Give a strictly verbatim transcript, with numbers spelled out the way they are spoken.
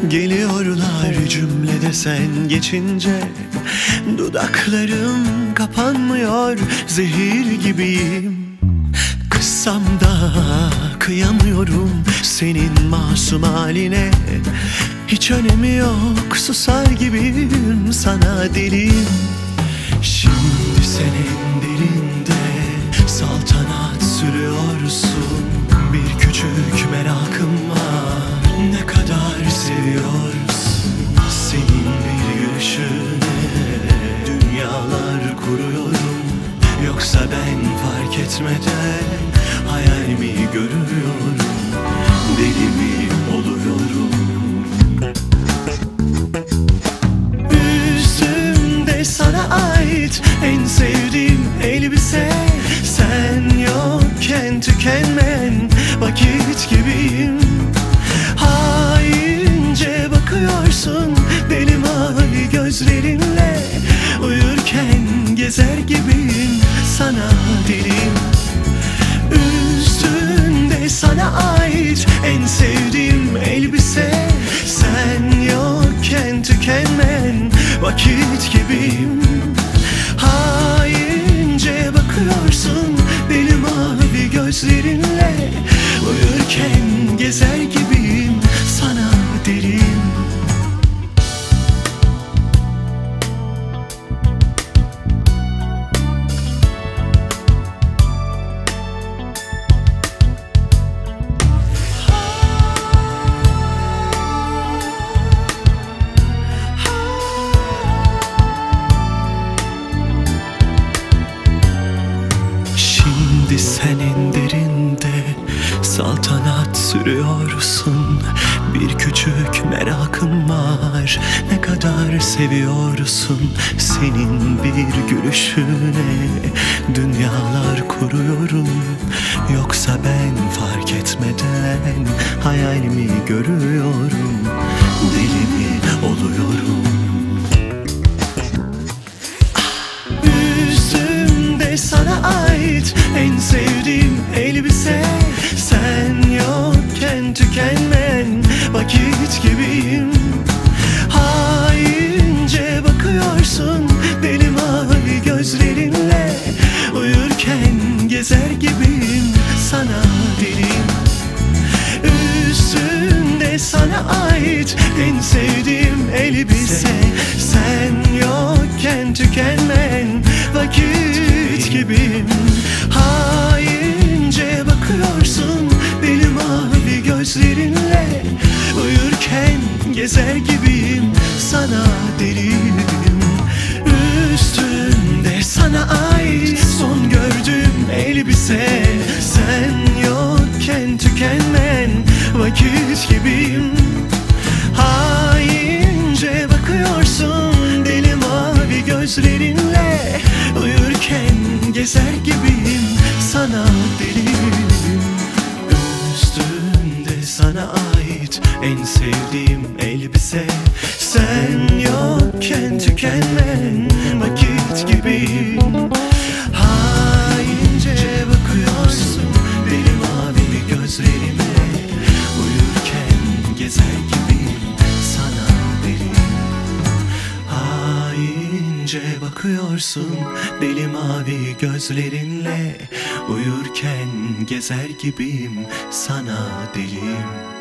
Geliyorlar cümlede sen geçince, dudaklarım kapanmıyor, zehir gibiyim. Kıssam da kıyamıyorum senin masum haline. Hiç önemi yok, susar gibiyim, sana deliyim. Şimdi senin dilinde saltanat sürüyorsun. Bir küçük merakım var, ne kadar seviyorsun. Senin bir gülüşüne dünyalar kuruyorum. Yoksa ben fark etmeden hayal mi görüyorum, deli mi oluyorum? Üstümde sana ait en sevdiğim elbise, sen yokken tükenmeyen vakit gibiyim. Haince bakıyorsun deli mavi gözlerinle, uyurken gezer gibiyim, sana deliyim. Üstünde sana ait en sevdiğim elbise, sen yokken tükenmeyen vakit gibiyim. Haince bakıyorsun deli mavi gözlerinle, uyurken gezer gibiyim, sana deliyim. Şimdi senin derinde saltanat sürüyorsun. Bir küçük merakım var, ne kadar seviyorsun. Senin bir gülüşüne dünyalar kuruyorum. Yoksa ben fark etmeden hayal mi görüyorum, deli mi oluyorum? Üstümde sana ait en sevdiğim elbise, sen yokken tükenmeyen vakit gibiyim. Haince bakıyorsun deli mavi gözlerinle, uyurken gezer gibiyim, sana deliyim. Üstünde sana ait en sevdiğim elbise, sen yokken tükenmeyen vakit gibiyim. Haince bakıyorsun deli mavi gözlerinle, uyurken gezer gibiyim, sana deliyim. Üstünde sana ait son gördüğüm elbise, sen yokken tükenmeyen vakit gibiyim. Haince bakıyorsun deli mavi gözlerinle, uyurken gezer gibiyim, sana deliyim. Üstünde sana ait en sevdiğim elbise, sen yokken tükenmeyen vakit gibiyim. Haince bakıyorsun deli mavi gözlerimle, uyurken gezer gibiyim, sana deliyim. Haince bakıyorsun deli mavi gözlerinle, uyurken gezer gibiyim, sana deliyim.